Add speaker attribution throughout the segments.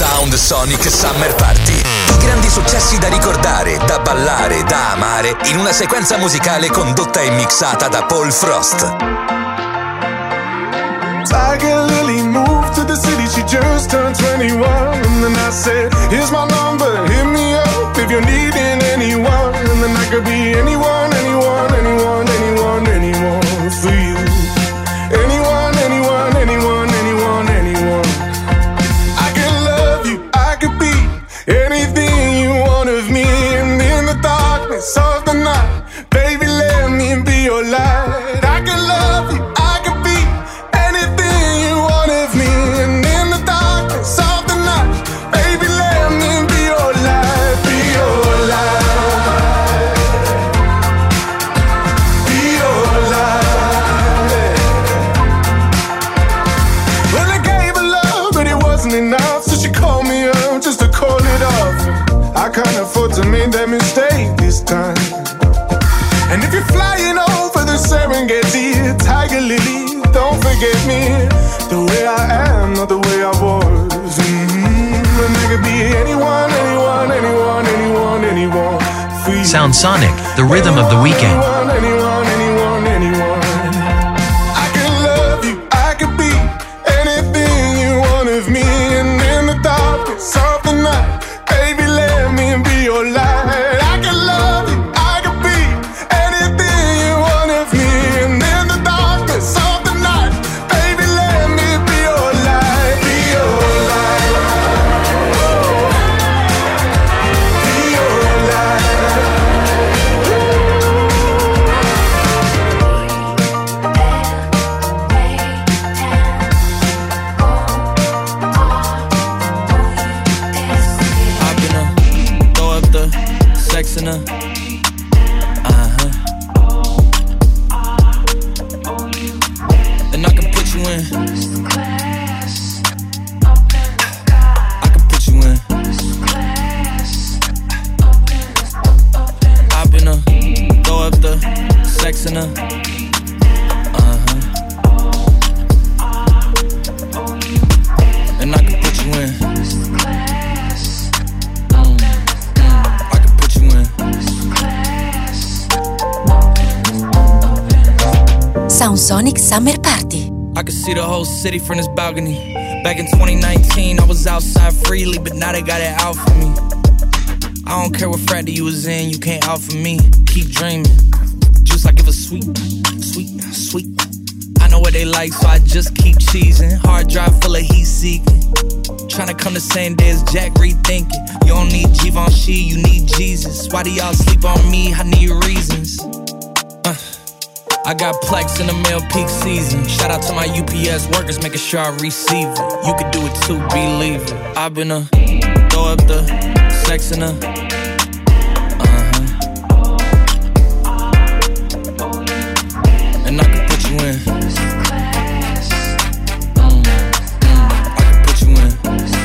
Speaker 1: Sound Sonic Summer Party. I grandi successi da ricordare, da ballare, da amare, in una sequenza musicale condotta e mixata da Paul Frost.
Speaker 2: Tiger Lily moved to the city, she just turned 21. And then I said, here's my number, hit me up if you're needing anyone. And then I could be anyone, anyone, anyone, anyone, anyone for you. Anyone, anyone, anyone, anyone, anyone. I can love you, I could be anything you want of me. And in the darkness of the night, baby, let me be your light. I can love you, I could be anything you want of me. And in the darkness of the night, baby, let me be your light, be your light, be your light. Well, I gave her love, but it wasn't enough, so she called me up just to call it off. I can't afford to make that mistake this time. And if you're flying over the Serengeti, Tiger Lily, don't forget me. The way I am, not the way I was. And I could be anyone, anyone, anyone, anyone, anyone for you.
Speaker 3: Sound Sonic, the rhythm of the weekend.
Speaker 2: Anyone, anyone, anyone. I can love you, I could be anything you want of me. And in the darkness of the night, baby, let me be your light. I can love you, I could be anything you want of me. And in the darkness of the night, baby, let me be your light, be your light, be your light.
Speaker 4: I'm gonna throw up the sex in her. And I can put you in. I can put you in. I've been throw up the sex in her. And I can put you in. I can put you in.
Speaker 5: Sound Sonic Summer Party.
Speaker 4: I could see the whole city from this balcony. Back in 2019, I was outside freely, but now they got it out for me. I don't care what frat you was in, you can't out for me. Keep dreaming. Juice, I give a sweet, sweet, sweet. I know what they like, so I just keep cheesing. Hard drive full of heat seeking. Tryna come the same day as Jack, rethinking. You don't need Givenchy, you need Jesus. Why do y'all sleep on me? I need reasons. I got Plex in the mail peak season. Shout out to my UPS workers, making sure I receive it. You could do it too, believe it. I've been throw up the sex in her. And I can put you in. I can put you in.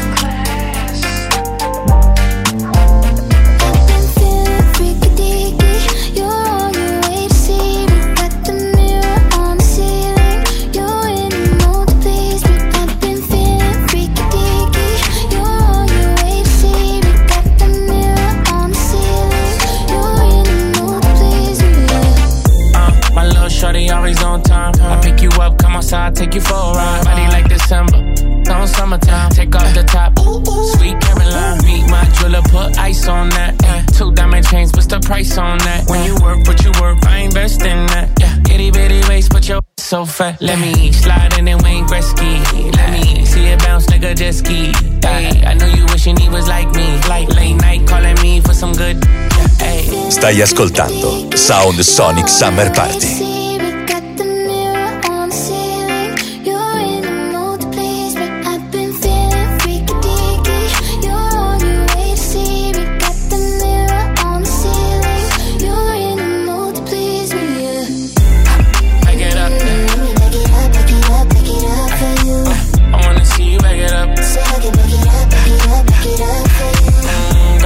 Speaker 6: Shorty always on time. I pick you up, come outside, take you for a ride. Body like December, on summertime. Take off the top, sweet Caroline. Meet my jeweler, put ice on that. 2 diamond chains, what's the price on that? When you work, what you work, I invest in that. Itty bitty waist, but your so fat. Let me slide in and Wayne Gretzky. Let me see it bounce like a jet ski. Ay, I know you wishing he was like me. Like late night calling me for some good. Ay.
Speaker 1: Stai ascoltando Sound Sonic Summer Party.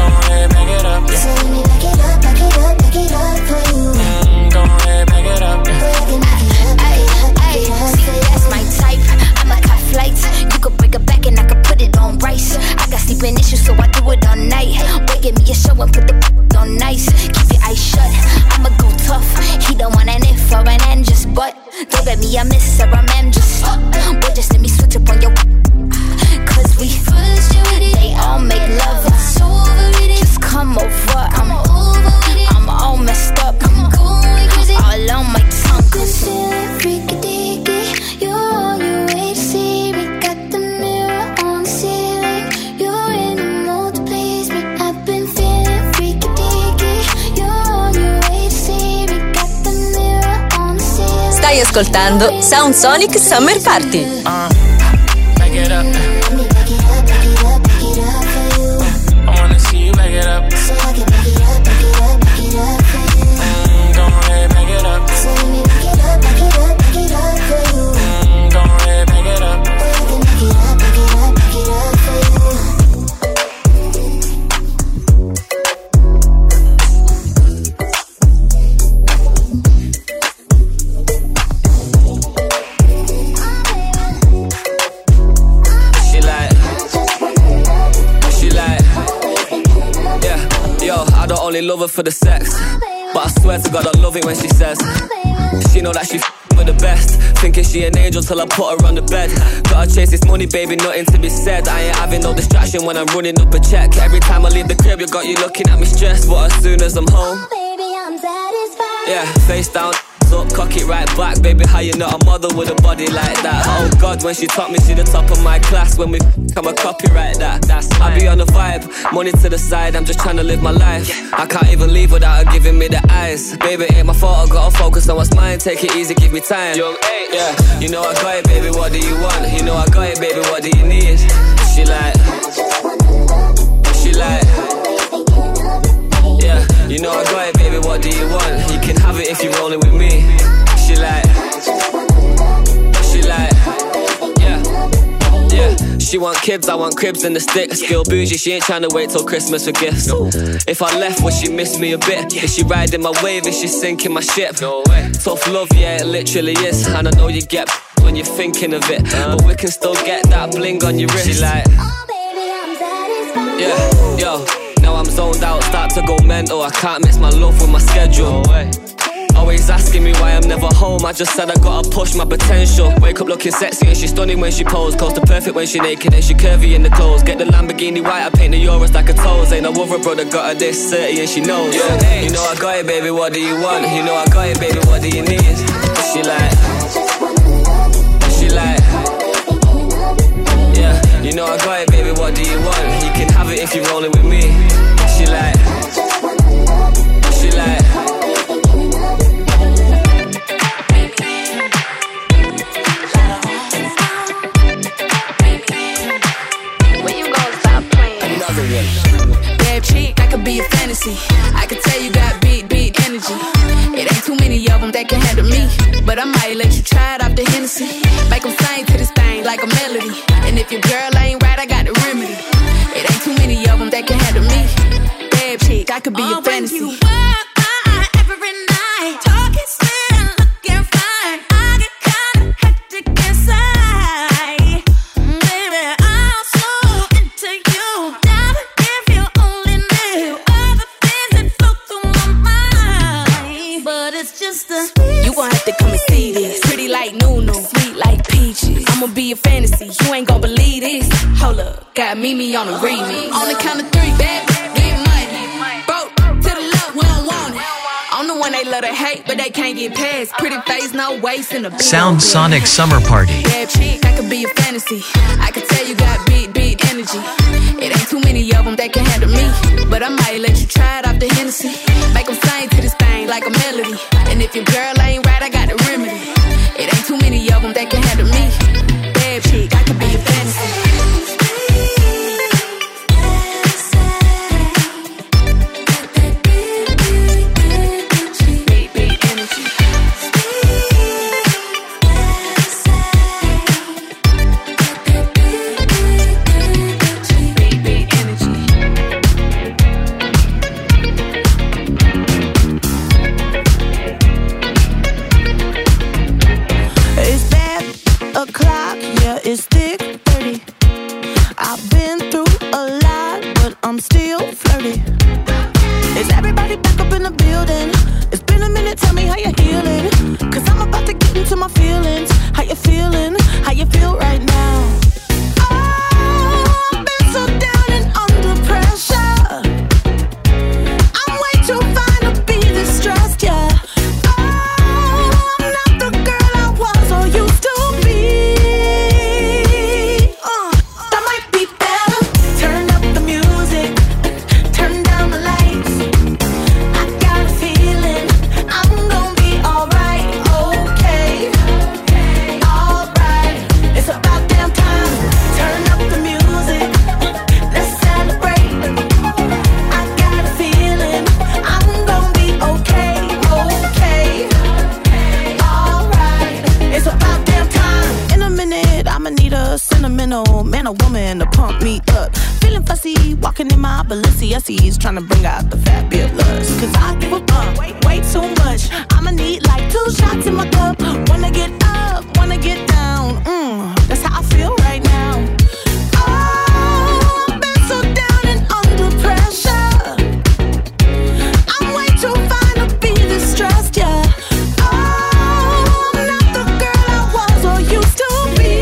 Speaker 6: Go ahead, back it up.
Speaker 7: I got sleeping issues, so I do it all night. Wait, give me a show and put the on nice. Keep your eyes shut, I'ma go tough. He don't want an if or an end, just but. Don't get me a miss or a mem, just boy, just let me switch up on your. Cause we they all make love. Just come over, I'm all messed up. All on my tongue. Cause freaky dicky, you're all you wait to see me. Got the mirror on the ceiling. You're in the mood to please me. I've been feeling freaky dicky. You're all you wait to see me. Got the mirror on the ceiling.
Speaker 5: Stai ascoltando Sound Sonic Summer Party.
Speaker 6: Back it up. I wanna see you back it up.
Speaker 7: So I can back it up, back it up, back it up for you.
Speaker 6: Go ahead, back it up.
Speaker 7: So let me back it up, back it up, back it up for you.
Speaker 6: Go ahead, back it up.
Speaker 7: Boy, I can back it up, back it up, back it up for you.
Speaker 8: I don't only love her for the sex, but I swear to God I love it when she says she know that she with the best. Thinking she an angel till I put her on the bed. Gotta chase this money, baby, nothing to be said. I ain't having no distraction when I'm running up a check. Every time I leave the crib, you got you looking at me stressed. But as soon as I'm home,
Speaker 7: Baby, I'm satisfied.
Speaker 8: yeah, face down, up, cock it right back. Baby, how you not a mother with a body like that? Oh God, when she taught me, she the top of my class. When we come a copyright that. I be on the vibe, money to the side, I'm just trying to live my life. I can't even leave without her giving me the eyes. Baby, ain't my fault, I gotta focus on what's mine. Take it easy, give me time. Young H, yeah, you know I got it, baby, what do you want? You know I got it, baby, what do you need? She like, yeah, you know I got it, baby, what do you want? You can have it if you're rolling with me. She like, yeah. She want kids, I want cribs and the sticks. Still bougie, she ain't tryna wait till Christmas for gifts. If I left, would she miss me a bit? Is she riding my wave, is she sinking my ship? No way. Tough love, yeah, it literally is. And I know you get when you're thinking of it, but we can still get that bling on your wrist. She like,
Speaker 7: Oh, baby, I'm satisfied.
Speaker 8: yeah, yo. Now I'm zoned out, start to go mental. I can't mix my love with my schedule. Always asking me why I'm never home. I just said I gotta push my potential. Wake up looking sexy and she's stunning when she pose. Close to perfect when she naked and she curvy in the clothes. Get the Lamborghini white, I paint the Euros like a toes. Ain't no other brother got her this 30 and she knows. Yeah. You know I got it, baby, what do you want? You know I got it, baby, what do you need? She like, yeah, you know I got it, baby, what do you want? You can have it if you're rolling with me. She like,
Speaker 7: When you gonna stop playing?
Speaker 8: another one.
Speaker 9: Bad chick, I could be a fantasy. I could tell you got big energy. It ain't too many of them that can handle me, but I might let you try it off the Hennessy. Make them sing to this thing like a melody. And if your girl ain't right, I got the remedy. It ain't too many of them that can handle me. Bad chick, I could be a fantasy.
Speaker 7: When you walk by every night, talking slim, looking fine, I get kinda hectic inside. Baby, I'm so into you. Darling, if you only knew all the things that flow through my mind. But it's just a
Speaker 9: You gon' have to come and see this. Pretty like Nunu, sweet like peaches. I'ma be a fantasy, you ain't gon' believe this. Hold up, got Mimi on the remix. On the count of three, baby, get money. Broke to the left, we don't want it. I'm the one they love to hate, but they can't get past. Pretty face, no waist, and a big
Speaker 3: Sound
Speaker 9: old
Speaker 3: Sonic
Speaker 9: booty.
Speaker 3: Summer Party.
Speaker 9: Bad chick, I could be a fantasy. I could tell you got big energy. It ain't too many of them that can handle me, but I might let you try it off the Hennessy. Make them sing to this thing like a melody. And if your girl ain't right, I got the remedy. It ain't too many of them that can handle me. Bad chick, I could be a fantasy.
Speaker 10: I'm still flirty. Is everybody back up in the building? It's been a minute, tell me how you're healing. Cause I'm about to get into my feelings. How you feeling? How you feel right now? Oh, I've been so down and under pressure. I'm way too fine to be distressed, yeah. Oh, I'm not the girl I was or used to be. That might be better. Turn up the music, turn down the lights. I got a feeling I'm gonna be alright, okay. Alright, it's about damn time. Turn up the music, let's celebrate. I got a feeling I'm gonna be okay, okay. Alright, it's about damn time. In a minute, I'ma need a sentimental man or woman to pump me up. Feeling fussy, walking in my Balenciennes, trying to bring out the fabulous. Cause I give a fuck way too much. I'ma need like 2 shots in my cup. Wanna get up, wanna get down. That's how I feel right now. Oh, I've been so down and under pressure. I'm way too fine to be distressed, yeah. Oh, I'm not the girl I was or used to be.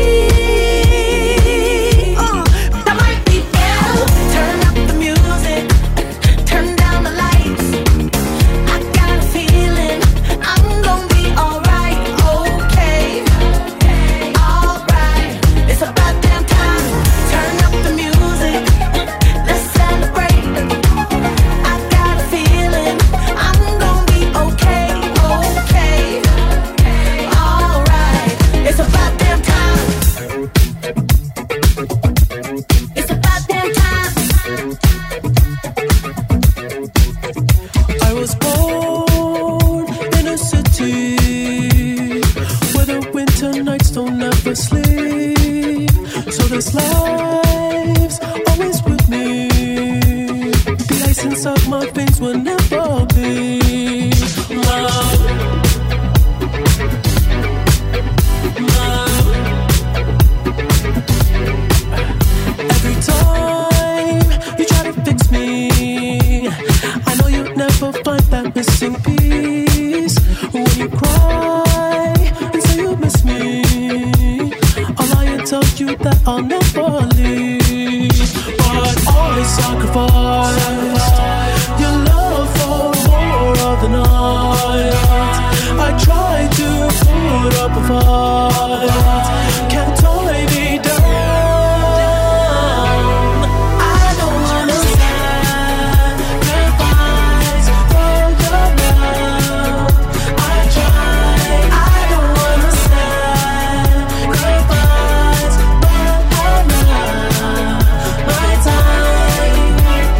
Speaker 10: That might be better. Turn up the music, turn down the lights. I got a feeling I'm gonna be alright, okay. Alright, it's about damn time. Turn up the music, let's celebrate. I got a feeling I'm gonna be okay, okay. Alright, it's about damn time. It's about damn time.
Speaker 11: I was born in a city where the winter nights don't ever sleep. So this life's always with me. The ice inside my veins will never be love. Every time you try to fix me, I know you'll never find that missing piece. When you cry and say you miss me, I'll lie and tell you that I'll never leave. But always sacrifice your love for more of the night. I try to put up a fight, can't tie me down. I don't wanna sacrifice for your love. I try. I don't wanna sacrifice my love, my time,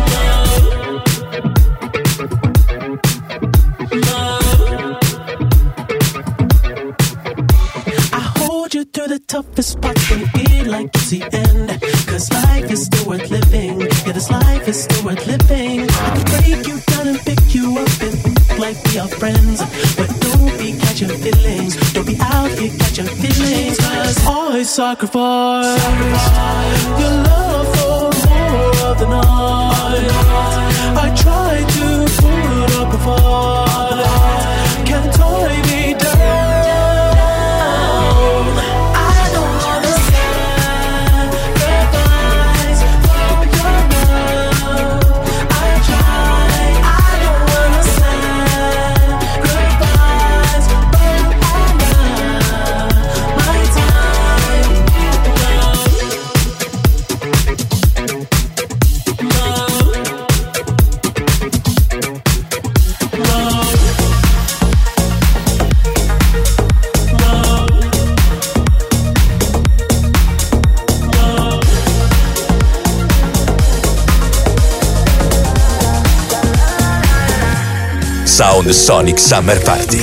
Speaker 11: love. I hold you through the toughest parts when you feel like it's the end. Cause life is still worth living. Yeah, this life is still worth living. I can break you down and pick you up and think like we are friends. But don't be catching feelings. Don't be out here catching feelings. Cause I sacrifice your love for more of the night. I try to put up a fight, can't tie me down. I don't wanna sacrifice for your love. I try. I don't wanna sacrifice my love, my time,
Speaker 1: Sound Sonic Summer Party.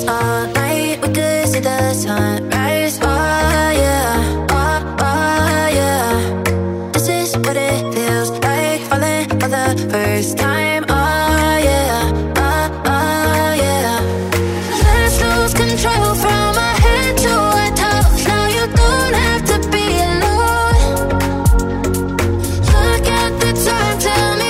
Speaker 12: First time, oh yeah, oh yeah. Let's lose control from our head to our toes. Now you don't have to be alone. Look at the time, tell me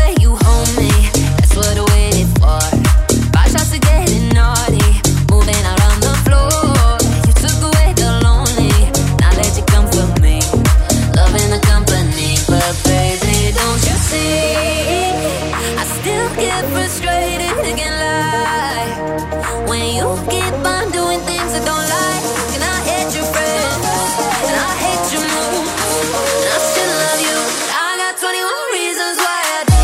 Speaker 12: way you hold me, that's what I waited for. 5 shots to getting naughty, moving out on the floor. You took away the lonely, now let you comfort me. Loving the company, but baby, don't you see? I still get frustrated, can't lie. When you keep on doing things I don't like, and I hate your friends, and I hate your moves, and I still love you. I got 21 reasons why I do.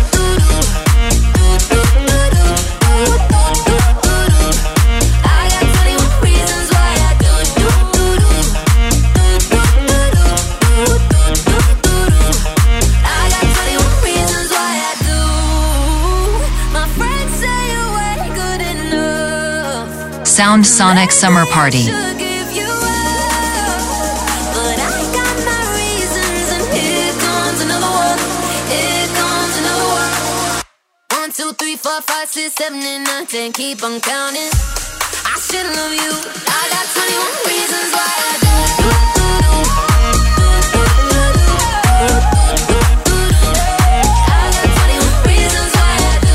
Speaker 12: I got 21 reasons why I do. I got 21 reasons why I do. My friends say you ain't good enough.
Speaker 5: Sound Sonic Summer Party.
Speaker 12: Should give you up, but I got my reasons, and here comes another one. Here comes another one. 1, 2, 3, 4, 5, 6, 7, and 9, 10. Keep on counting. I should love you. I got 21 reasons why I do. I got 21 reasons why I do.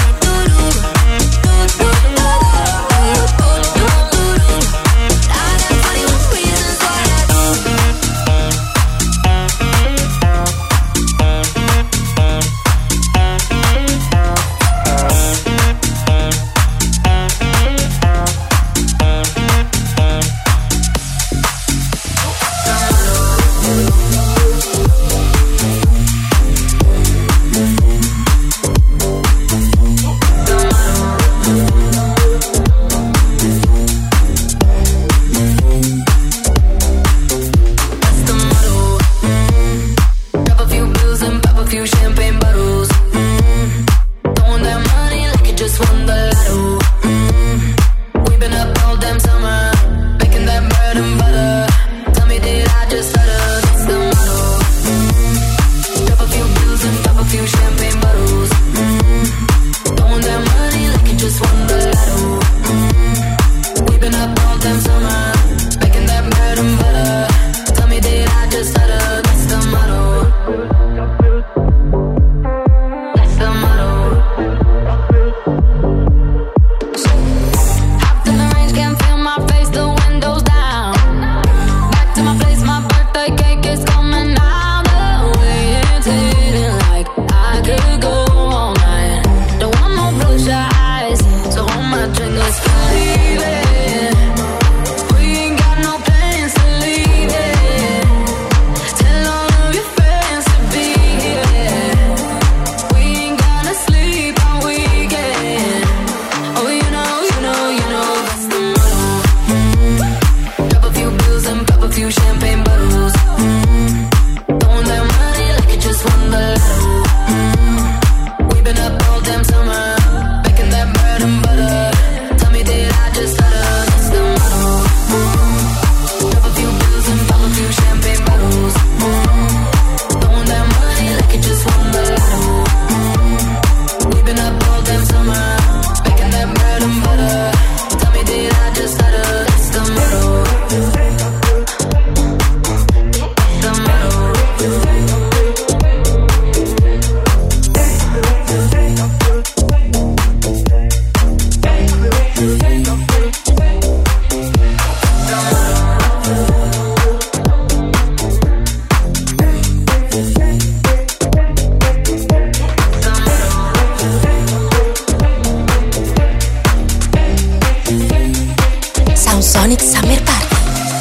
Speaker 5: Sonic Summer Party.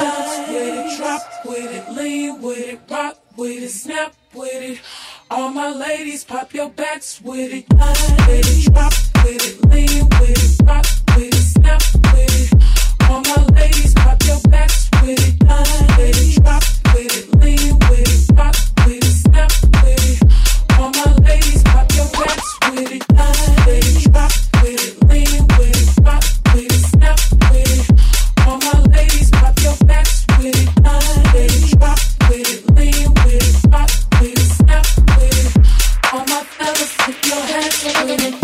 Speaker 11: Drop with it, lean with it, rock with it, snap with it. All my ladies, pop your backs with it. With it, drop with it, lean with it, rock with it, snap with it. All my ladies, pop your backs with it. With it, drop with it, lean with it, rock with it, snap with it. All my ladies, pop your backs with it. With it, drop with it, lean with it, rock with it, snap with it. All my ladies, pop your backs with it. With it, drop with it, lean with it, rock with it, snap with it. All my fellas, put your hands with it.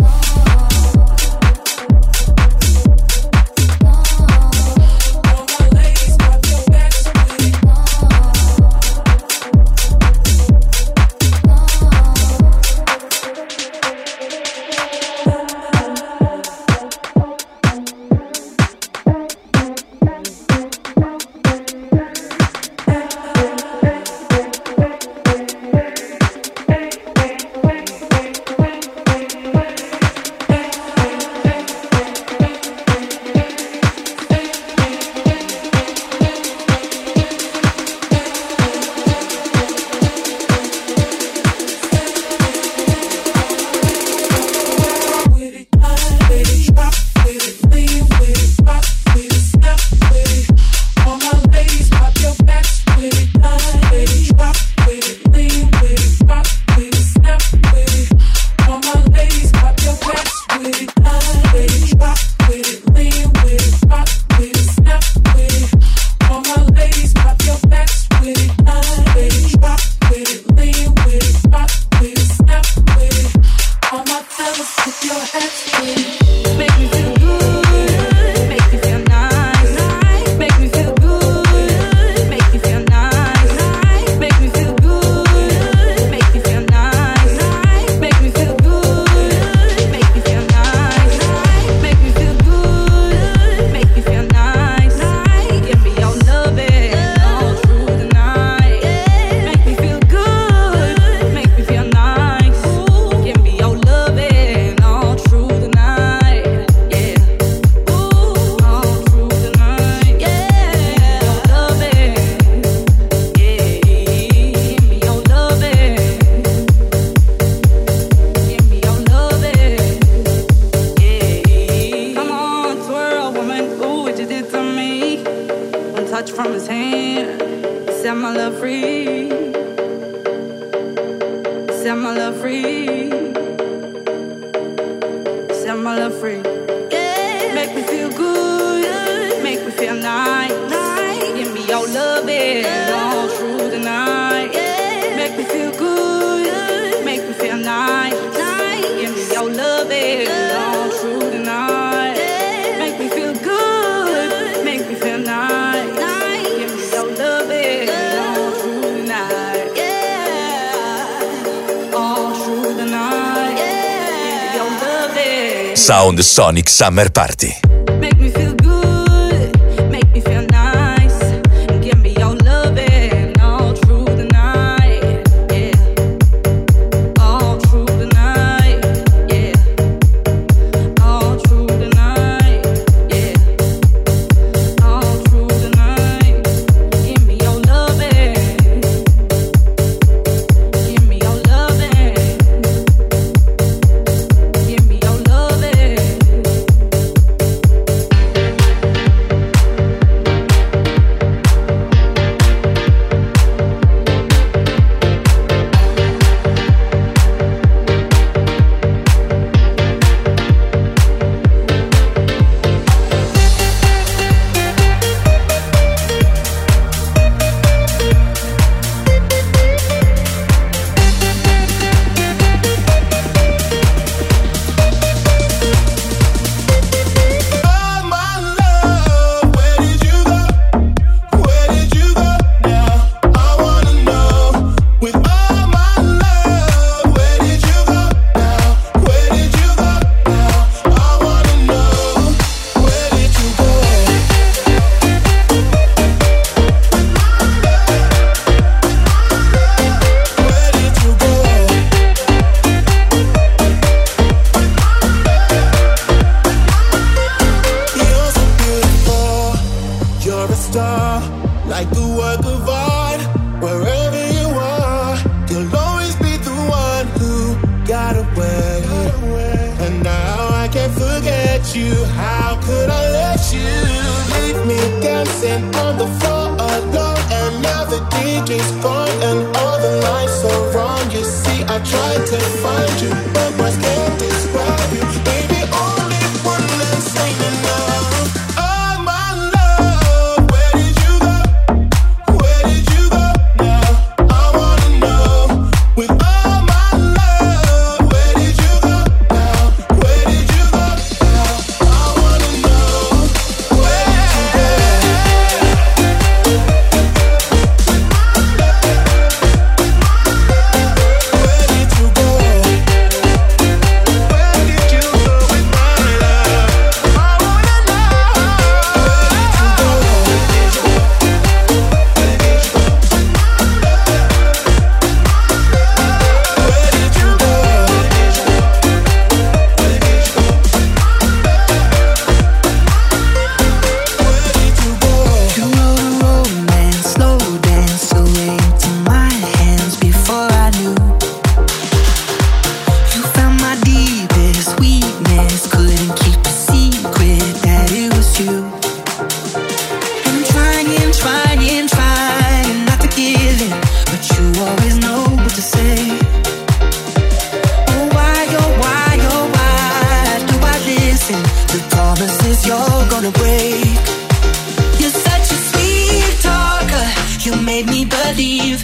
Speaker 1: Sound Sonic Summer Party.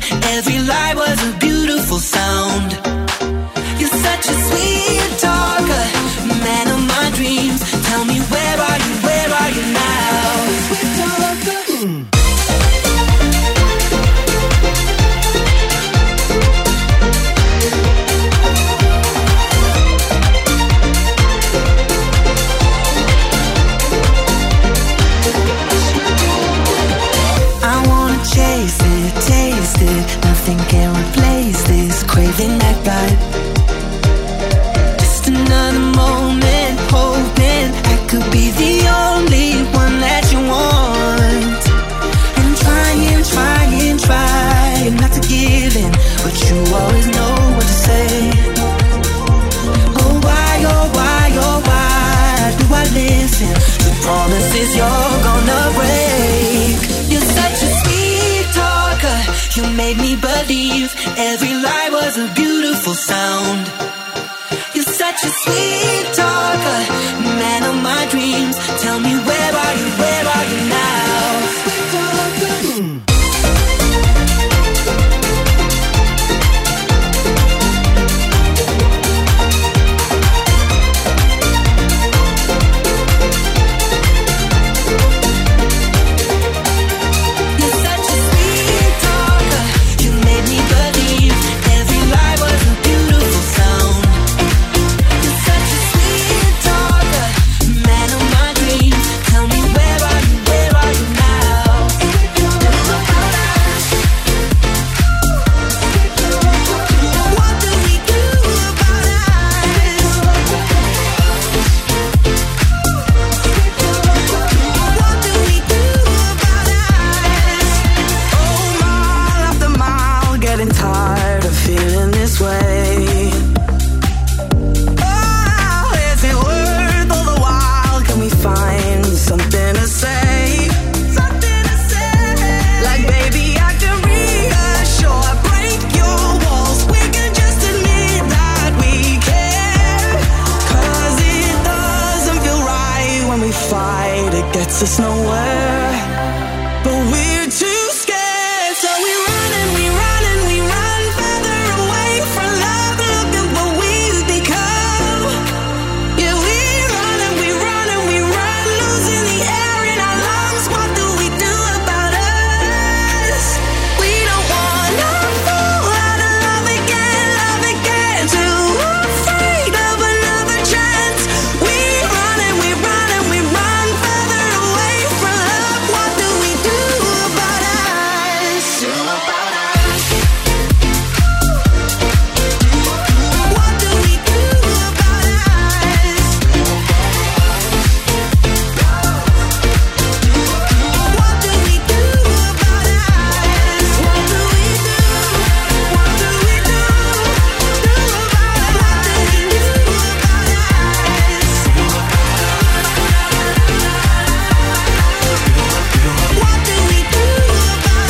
Speaker 13: Every lie was a beautiful sound. You're such a sweet talker.
Speaker 11: like that. Just another moment, hoping I could be the only one that you want. And trying not to give in, but you always know what to say. Oh why do I listen to promises you're gonna break? You're such a sweet talker, you made me believe every lie was a beautiful sound. You're such a sweet talker, man of my dreams. Tell me where are you now? Sweet talker. Gets us nowhere, but we're too scared, so we run further away from love. Look at what we've become. Yeah, we run, losing the air in our lungs. What do we do about us? We don't wanna fall out of love again. Too afraid of another chance. We run further away from love. What do we do about us? What do we do about us? What do we do about us? What do we do? What do we do? What do we do about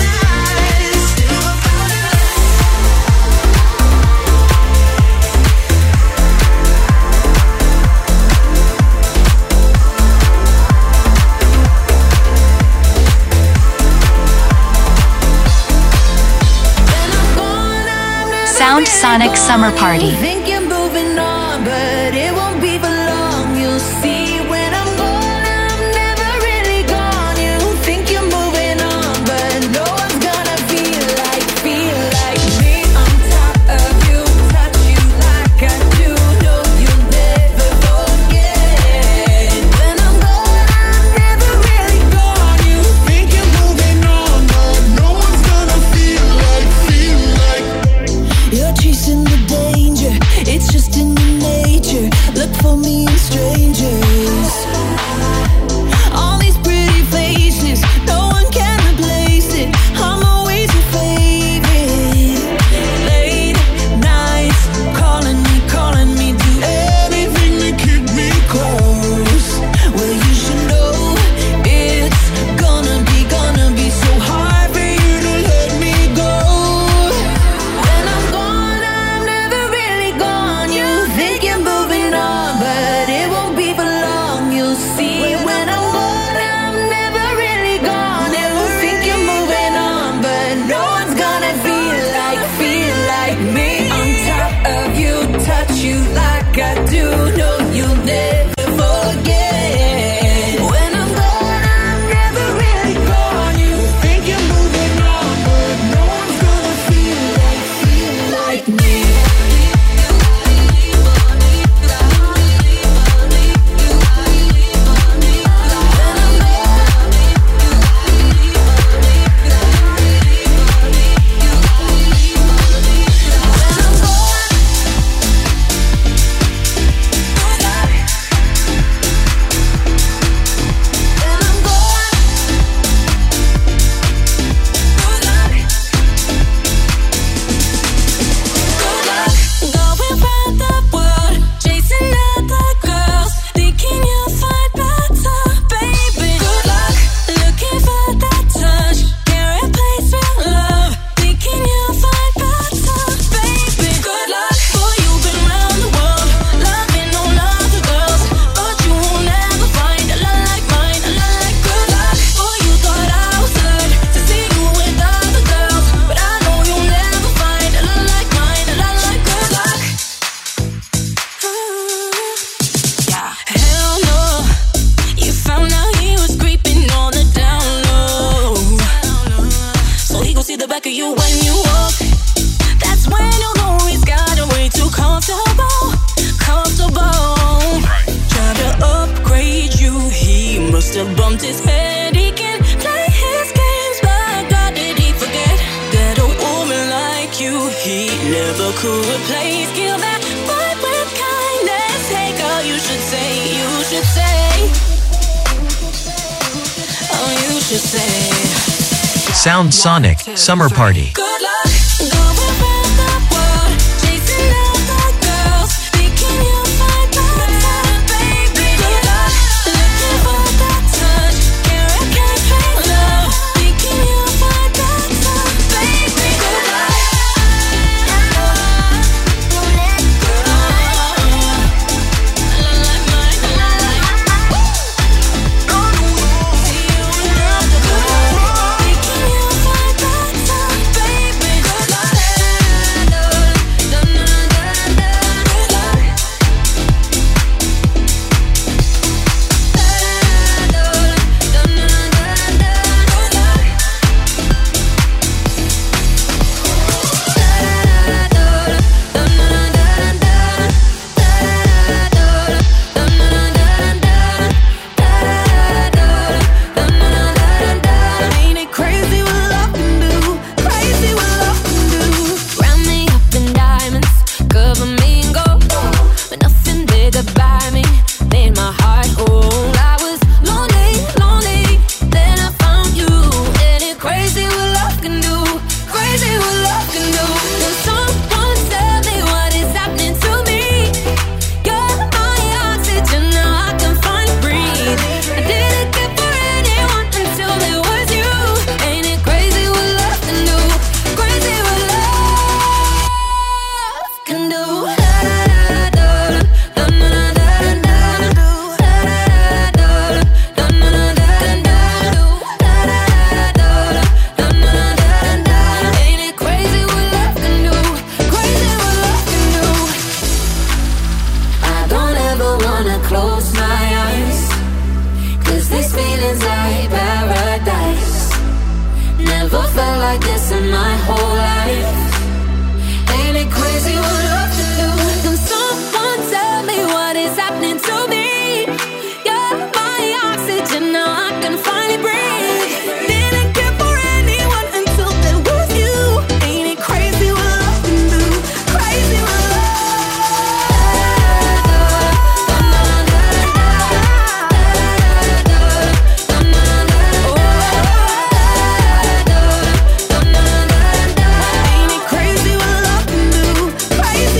Speaker 5: Sound Sonic Summer Party.
Speaker 11: Think you're moving on, but it won't be for long. You'll see when I'm gone, I'm never really gone. You think you're moving on, but no one's gonna feel like me on top of you, touch you like I do. No, you'll never forget. When I'm gone, I'm never really gone. You think you're moving on, but no one's gonna feel like you're chasing the danger, it's just in your nature. Look for me in strangers. All these pretty faces, no one can replace it. I'm always your favorite. Late nights, calling me, do anything to keep me close. Well, you should know it's gonna be so hard for you to let me go. When I'm gone, I'm never really gone. You think you're moving on, but it won't be for long. You'll see when I'm gone, I'm never really gone. You think you're moving on, but no one's gonna feel like me on top of you, touch you like I do. No, you'll never forget. When I'm gone, I'm never really gone. You think you're moving on, but no one's gonna feel like me.
Speaker 13: still bumped his head. He can play his games, but God, did he forget that a woman like you he never could replace? Kill that fight with kindness. Hey girl, you should say, oh, you should say.
Speaker 3: Sound Sonic Summer Party.
Speaker 13: Good luck, going around the world, chasing other girls, thinking you'll find that time, baby. Good luck, looking for that touch, can't fake love, thinking you'll find that time, baby. Good luck. Crazy what love can do.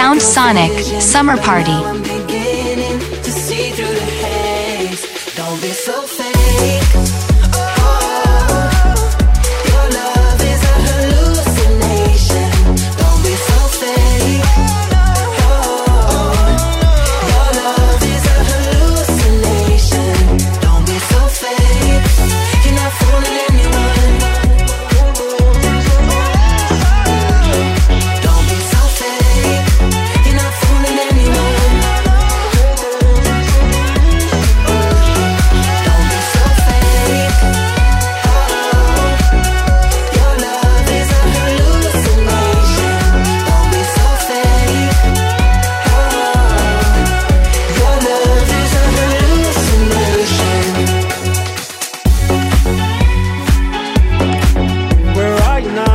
Speaker 5: Sound Sonic Summer Party.
Speaker 13: Beginning to see through the haze. Don't be so fake. Your love is a hallucination. Don't be so fake. Your love is a hallucination. Don't be so fake. You're not fooling anyone. Don't be so fake. You're not fooling anyone. Don't be so fake. Your love is a hallucination. Don't be so fake. Your love is a hallucination.
Speaker 11: Where are you now?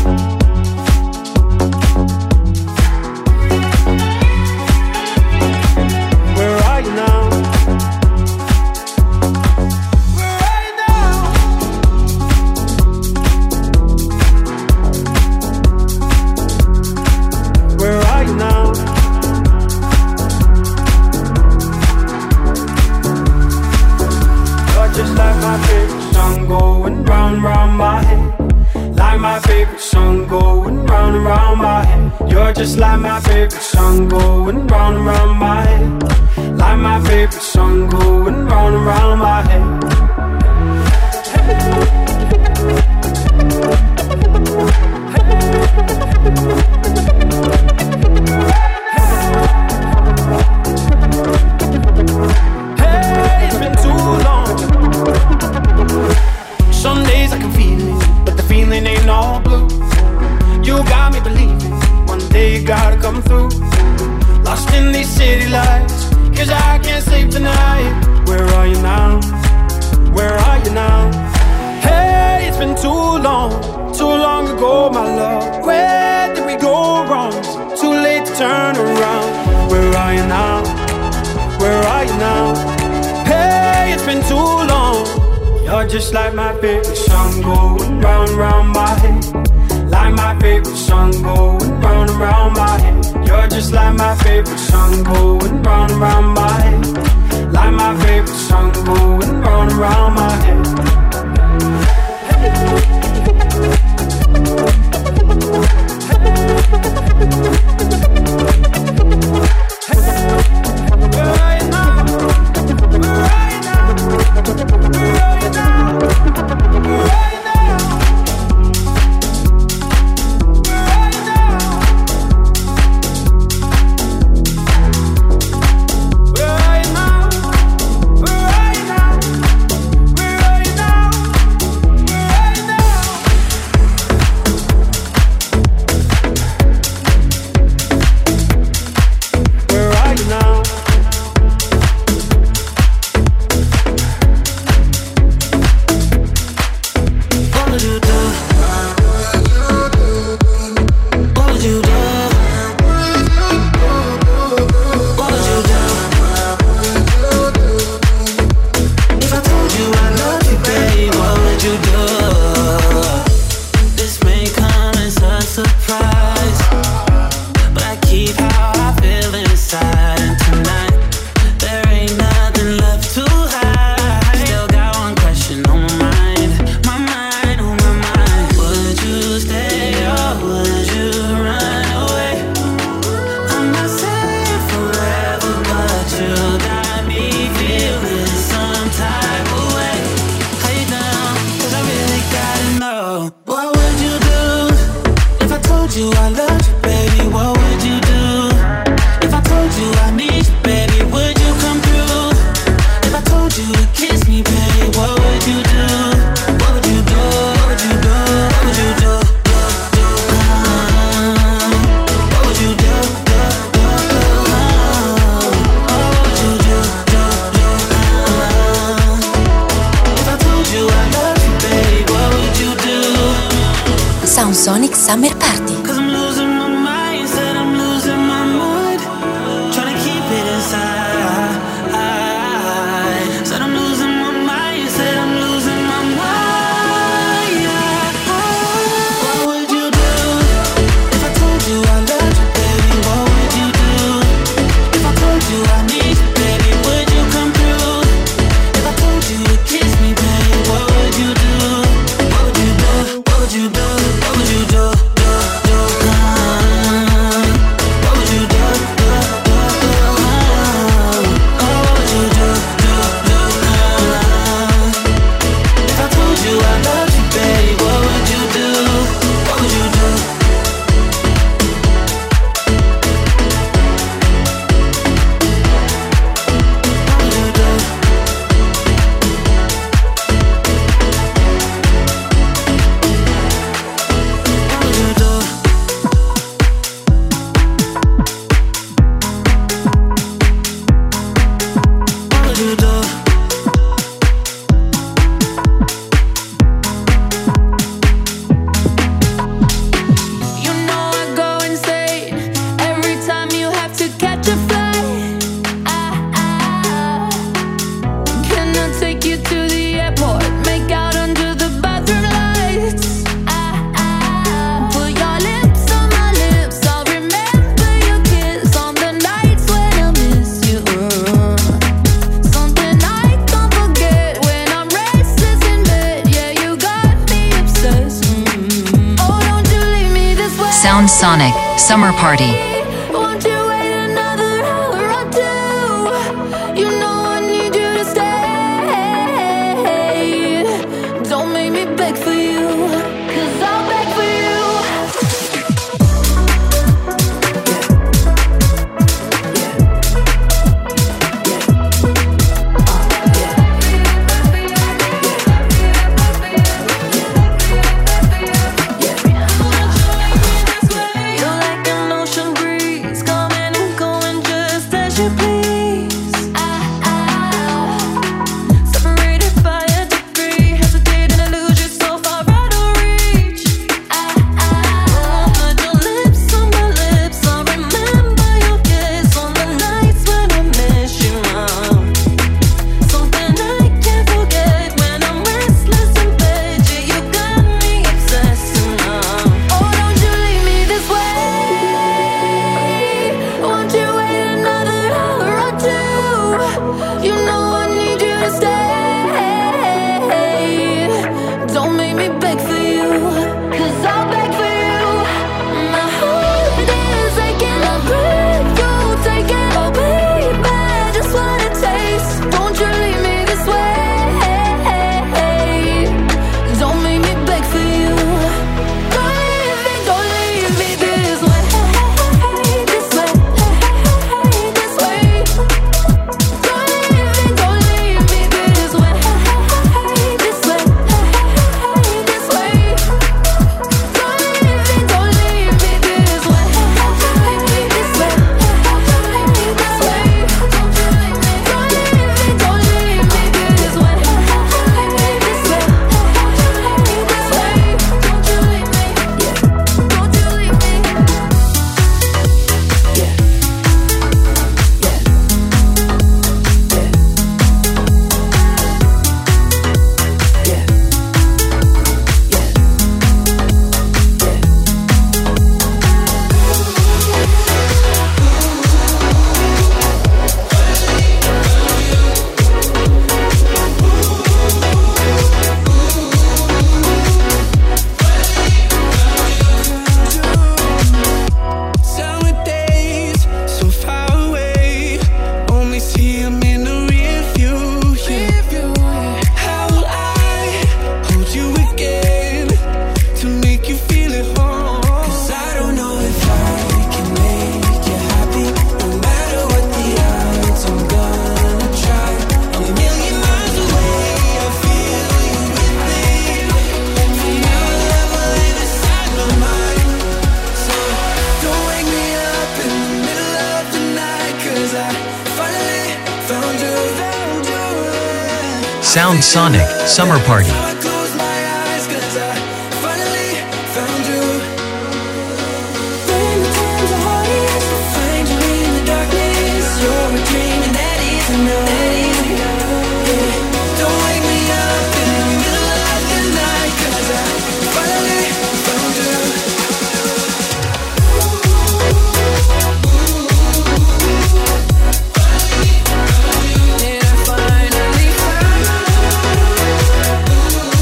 Speaker 11: Where are you now? Where are you now? Where are you now? You're just like my favorite song going round, round my head. Like my favorite song going round and round my head. You're just like my favorite song going round and round my head. Like my favorite song going round and round my head. Hey, it's been too long. Some days I can feel it, but the feeling ain't all blue. You got me believing one day you gotta come through. Lost in these city lights, 'cause I can't sleep tonight. Where are you now? Where are you now? Hey, it's been too long ago, my love. Where did we go wrong? Too late to turn around. Where are you now? Where are you now? Hey, it's been too long. You're just like my favorite song going round and round my head. Like my favorite song going round and round my head. You're just like my favorite song going round and round my head. Like my favorite song going round and round my head. Where are you now? Where are you now? Where are you now? Where are you now? Where are you now? Where are you now? Where are you now? Where are you now? Where are you now? Where are you now? What would you do? What would you do? What would you do? If I told you I love you, babe, what would you do? This may come as a surprise, but I keep how I feel inside. And tonight, there ain't nothing left to hide. Still got one question on my mind, my mind, on my mind. Would you stay or would you run away? I'm not saying forever, but you got me feeling some type of way. How you down? 'Cause I really gotta know. What would you do if I told you I loved you, baby? What would you do if I told you I need you, baby? Would you come through? If I told you to kiss me, baby, what would you do? What would you do? What would you do? What would you do? What would you do? What would you do? If I told you I love you, baby, what would you do?
Speaker 5: Sound Sonic Summer Party.
Speaker 11: 'Cause I'm losing my mind, said I'm losing my mood. Trying to keep it inside. Said I'm losing my mind, said I'm losing my mind. What would you do if I told you I loved you, baby? What would you
Speaker 5: Sonic Summer Party.
Speaker 10: Won't you wait another hour or two? You know I need you to stay. Don't make me beg for you, 'cause I'll beg for you.
Speaker 3: Sound Sonic Summer Party.
Speaker 10: Finally found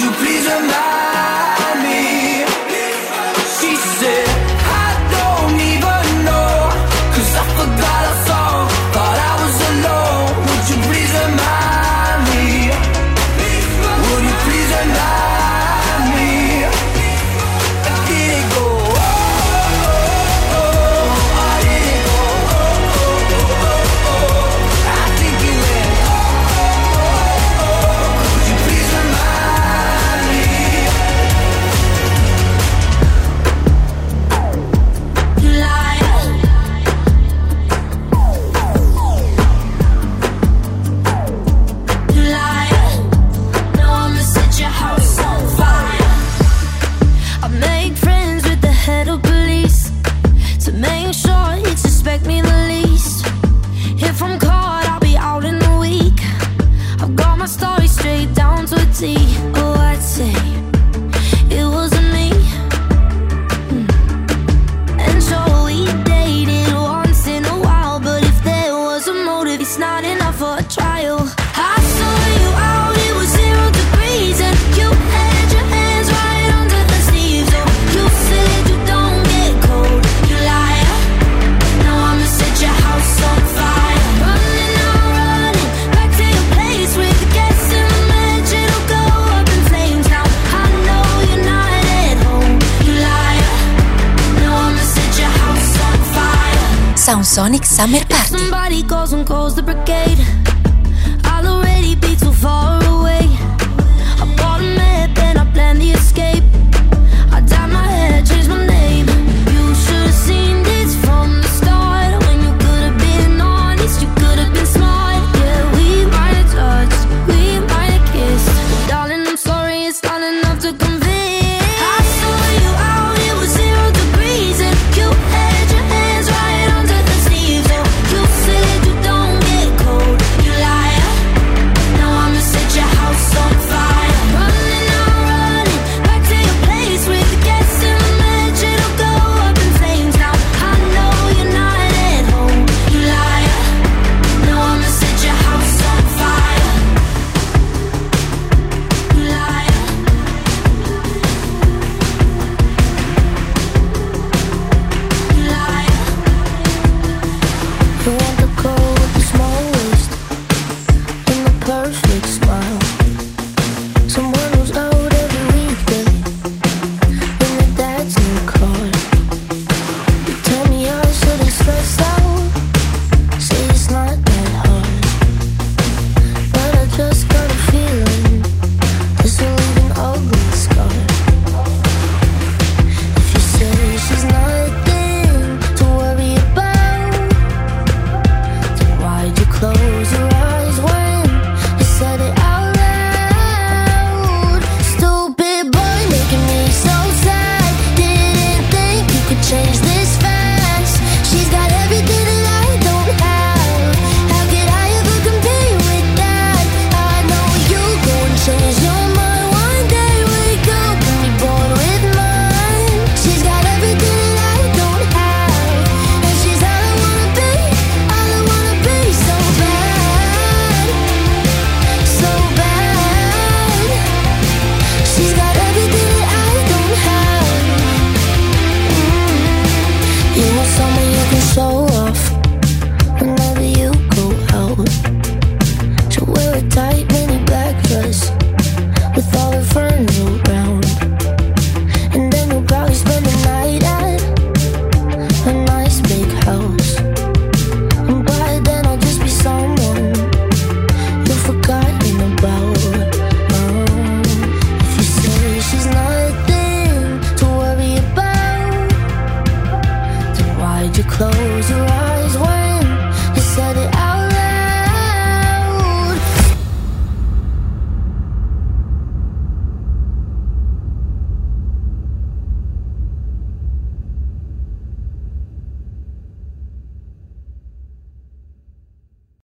Speaker 14: you please remind me? She said, I don't even know, 'cause I forgot our song, thought I was alone. Would you please remind me? Would you please remind me? I didn't go, oh, oh, oh, I didn't go, oh, oh, oh, oh. I think you went, oh, oh, oh. Would you please remind me? You lied. You lied. Now I'ma set your house on fire.
Speaker 15: I make friends with the head of police to make sure he'd suspect me the least. If I'm caught, I'll be out in a week. I've got my story straight down to a T. Oh, I'd say it wasn't me. And so we dated once in a while, but if there was a motive, it's not enough for a trial. I saw you out, it was 0 degrees, and you had your hands right under the sleeves. Oh, you said you don't get cold, you liar. Now I'ma set your house on fire. Running, I'm running back to your place with the gas in the match. It'll go up in flames. Now I know you're not at home, you liar. Now I'ma set your house on fire.
Speaker 5: Sound Sonic Summer
Speaker 15: If
Speaker 5: Party.
Speaker 15: somebody calls and calls the brigade, I'll already be too far